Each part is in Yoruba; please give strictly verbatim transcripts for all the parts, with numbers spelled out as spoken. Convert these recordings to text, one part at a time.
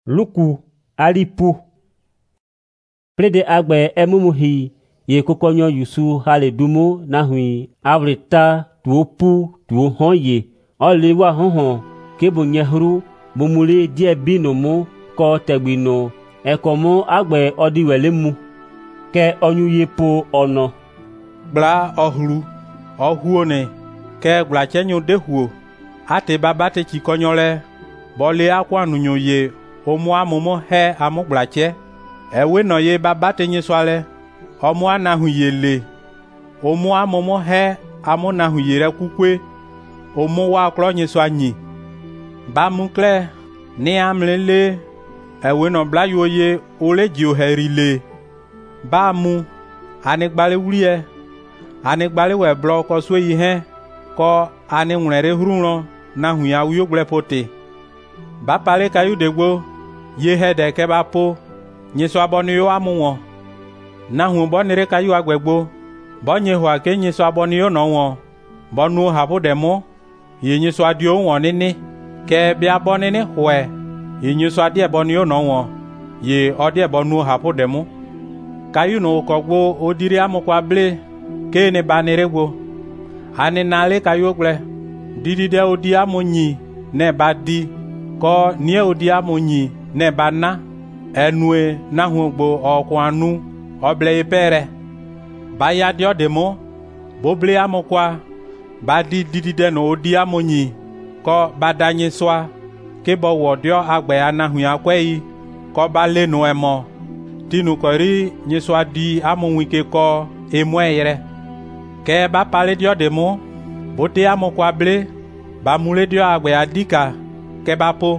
Luku alipu Prede agbe emumuhi ye kokonyo yusu hale dumu na hui avrita tuopu tuohon ye oliwa honhon kebo nyehru mumuli die binomu ko tegbino ekomo agbe odiwelemu ke onyuye po ono Bla ohlu ohuone ke gbla chenyo dehuo ate babate chikonyole bole akwa nunyo ye omo amomo he amugblache ewe no ye babate nyiswale omo anahu yele omo amomo he amonahu yere kukwe omo wa klo nyiswanyi ba mukle ni amlele ewe no blayo ye ole jio herile ba mu anigbale wulie anigbale we blo ko so yi he ko ani nwere hurunro na hu ya wi oglepote ba pale kayu degbo ye hede ke ba po nyiso abonu yo amuwo na hu bonire kayu agbegbo bonye ho ake nyiso abonu yo no won bonu habu demo ye nyiso adio won nini ke bia bonini hwe ye nyiso adie bonu yo no won ye odie bonu habu demo kayu no kogbo odiri amukwa ble ke ne banire gbo ani nale kayu ogle didi de odi amonyi ne badi ko nie odi amonyi ne bana enue na huogbo okwanu oble ipere baya dio demo boble amokwa badi didi de no odi amonyi ko badanyi swa ke bo wodio agbe anahu akwei ko bale no emo tinu kori nyiswa di amonwike ko emweyere ke ba pale dio demo bote amokwa ble ba mule dio agbe adika ke bapo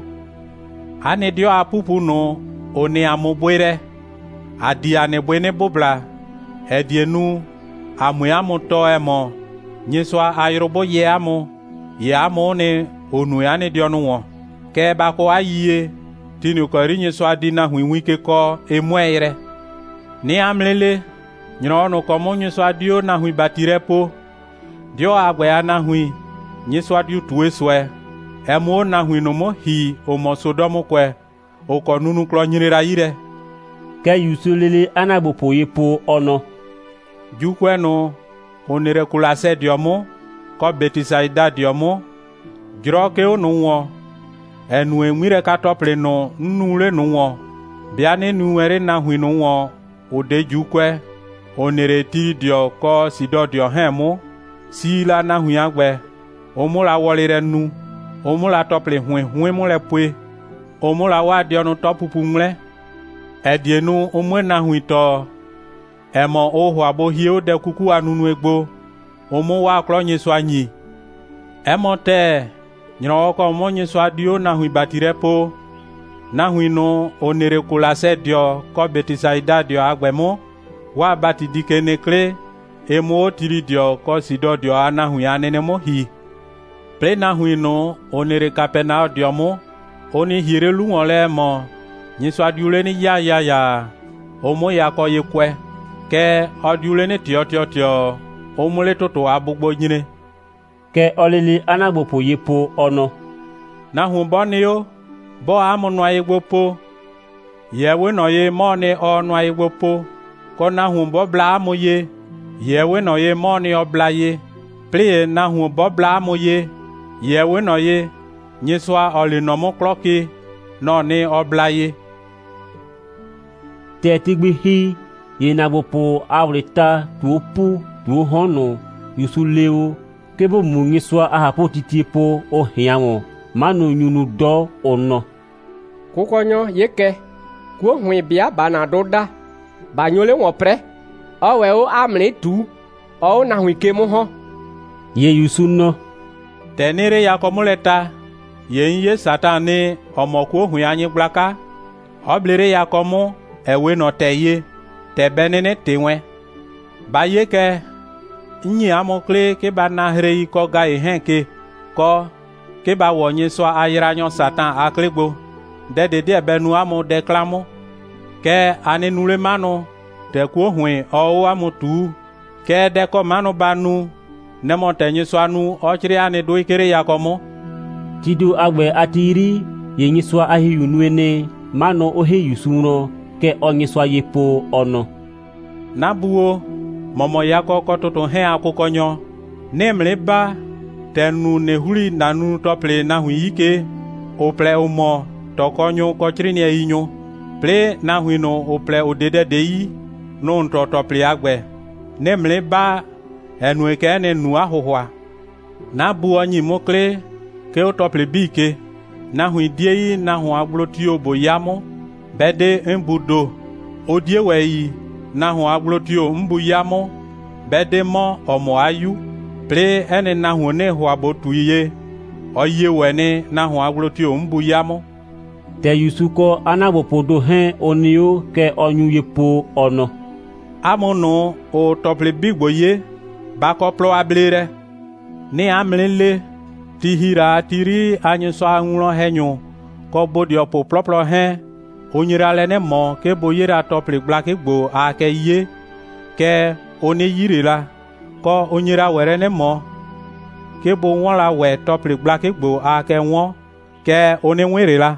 ane dio apupu no one amobwere adi ane bwene bobla edienu amu amuto emo nyiswa ayrobo ye amu ye amu ne onu ane dio no ke bako ayiye tinu kori nyiswa di na hwinwike ko emweyere ni amlele nyino no komo nyiswa dio na hwi batire po dio agbe ana hwi nyiswa dio tueswe emo na hwi no mo hi o mo sodomo kwe o ko nunu klo nyirira yire ke yusulele anagbopo yepo ono jukwe no onere kulase diomo ko betisaida diomo jroke onu wo enu enwire ka tople no nnure no wo bia ne nuwere na hwi no wo ode jukwe onere ti dio ko sido dio hemu sila na hwi agbe omula wolire nu omula tople hwe hwe mule pwe omula wa dio no topupu mle edienu omwe na hwito emo oho abohie de kuku anunu egbo omo wa klonye so anyi emo te nyiro ko monye so adio na hwi batire po na hwi no onere kulase dio ko betisaida dio agbemo wa bati dikene kle emo tiri dio ko sido dio anahu ya nene mo hi ple na hu no onere kapena dio mo oni hirelu wole mo nyiso adiule ni ya ya ya omo ya ko yekwe ke adiule ni tio tio tio omule toto abugbo nyine ke olili anagbopo yepo ono na hu boni yo bo amunu ayegbopo yewe no ye mo ni onu ayegbopo ko na hu bo bla amoye yewe no ye mo ni obla ye ple na hu bo bla amoye yewe no ye nyiswa olinomo kloki no ni obla ye tetigbi hi ye nagbopo avrita tuopu tuohono yusuleo kebo munyiswa ahapo titiepo o hiamo manu nyunu do ono kukonyo yeke ku hwi bia bana doda banyole won pre owe o amle tu o na hwi ke mo ho ye yusuno tenire ya komuleta ye ye satani omoku hwi anyi glaka oblere ya komu ewe no teye tebenene tewe ba yeke nyi amokle ke bana hre ko ga ehenke ko ke ba wonye so ayranyo satan aklegbo dede de benu amu deklamo ke anenule manu te ku hwe o amutu ke de ko manu banu ne montenye so anu ochiri ane do ikere yakomo tidu agbe atiri ye nyiswa ahiyunuene mano ohe yusuno ke onyiswa yepo ono nabuo momo yako kototo he akukonyo nemle ba tenu nehuli nanu tople na huike ople umo tokonyo kochrini einyo ple na huino ople odede dei non to tople agbe nemle ba enu ekene nu ahohwa na buo nyi mokle ke o tople bike na hu diei na hu aglotio boyamo bede embudo odie wei na hu aglotio mbuyamo bede mo omo ayu ple ene na hu ne hu abotuye oye wene na hu aglotio mbuyamo te yusuko anabopodo he onio ke onyu yepo ono amono o tople bigboye bakoplo ablere ni amlele tihira tiri anyiso anwuro henyo ko bodi opo ploplo he onyira ne mo ke boyera tople blake gbo ake ye ke oni yirila ko onyira were ne mo ke bo won la we tople blake gbo ake won ke oni wirila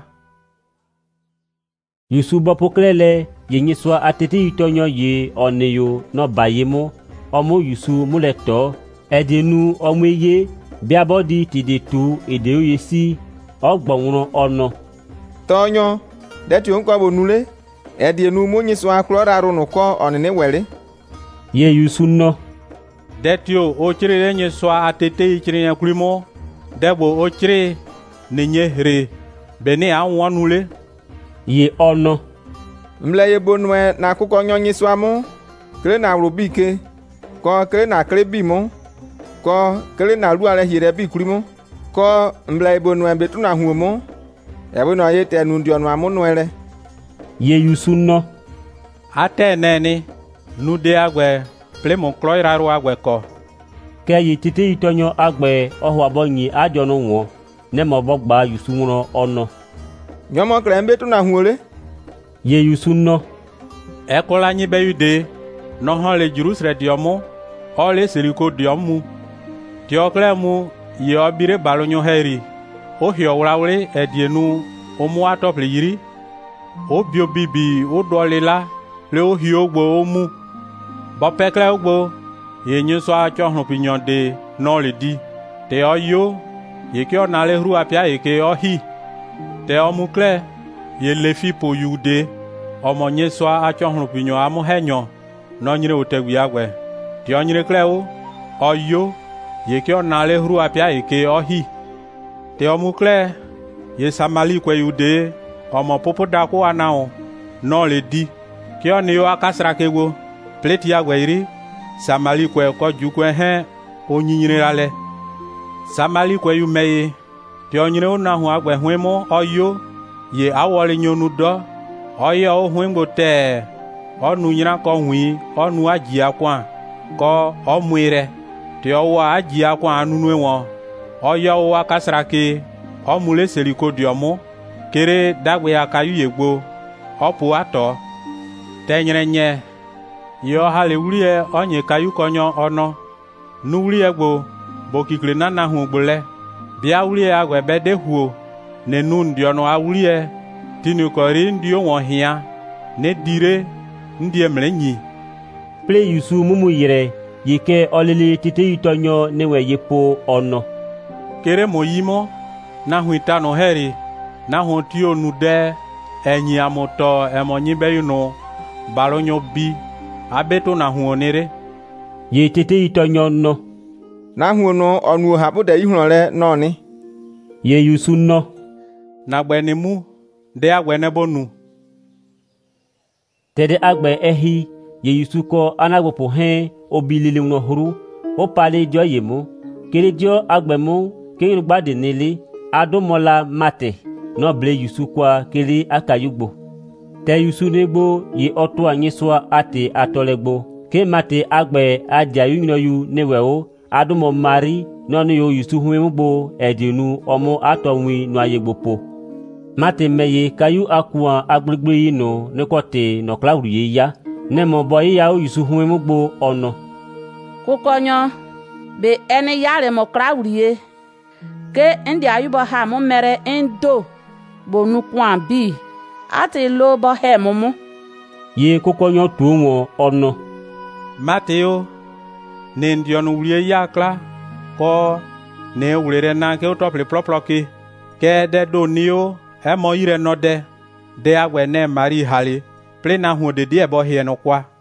yusubo poklele yenyiswa atete itonyo ye oneyo no bayemo omo yusu muleto edenu omeye biabodi tidetu ede oyesi ogbonwuro ono tonyo deti onko bonule edenu monyiso aklora runu ko onene were ye yusu no detio ochire nyiso atete ichire yakulimo debo ochire nenye hre beni anwonule ye ono mle ye bonwe na akuko nyonyiso amu kre na rubike ko kre na kre bimo ko kele na lu ale hire bi kurimo ko mbla ibonu ambetu na huomo ebe no ye tenu ndi onu amunu ele ye yusuno ate neni nu de agbe plemo kloira ru agbe ko ke ye tete itonyo agbe ohu abonyi ajo no wo ne mo bogba yusunwo ono nyomo kre ambetu na huole ye yusuno ekola nyi be yude no hole Jerusalem diomo ole seriko diomu Tioklemu ye obire balonyo heri o hiowrawle edienu o muwa tople yiri o bio bibi o dolila le o hiogbo omu bopekle ogbo ye nyiso achohun pinyonde no le di te oyo ye ki ona le ru apia ye ke ohi te omukle ye lefi po yude omo nyiso achohun pinyo amu henyo no nyire otegwi agwe ti onyire kle o oyo ye ki ona le ru apia ike ohi te omukle ye samali kwe yude omo popo dako anao no le di ki oni yo akasra kego pleti agweiri samali kwe ko jukwe he onyinyire ale samali kwe yu meye te onyire ona hu agwe hwemo oyo ye awole nyonu do oyo o hwembo te onu nyira ko hwi onu aji akwa ko omwire te owa aji akwa anunu won oyo wa kasrake omule seliko diomo kere dagwe akayu yegbo opu ato tenyrenye yo hallelujah onye kayu konyo ono nuwuri egbo bokikle nana hu gbole bia wuri agwe bede huo ne nun diono awuri tinu kori ndio won hia ne dire ndie mlenyi ple yusu mumu yire yike olili tite itonyo newe yepo ono kere moyimo na huita no heri na hontio nude enyi amoto emonyi beyuno balonyo bi abeto na huonere ye tite itonyo no na huono onu habude ihunole noni ye yusu no na gbenemu de agwenebonu tede agbe ehi ye yusu ko anagbopo he obilili no huru o pale jo yemo kere jo agbemu kere gbade nele adomola mate no ble yusu kwa kere akayugbo te yusu negbo ye oto anyiswa ate atolegbo ke mate agbe aja yunyo yu neweo adomo mari no no yo yusu huembo edinu omo atonwi no ayegbopo mate meye kayu akwa agbegbe yino nekote no klauru ye ya nemo boy ya o yusu huembo ono kukonyo be ene yare mo klauru ke ndi ayuba ha mo mere endo bonu kwa bi ati lo bo he mumu ye kokonyo tuwo ono Mateo ne ndion wulie yakla ko ne wulere na ke utopli ploploki ke de donio e mo ire no de de agwe ne mari hali plena hu de die bo hie no kwa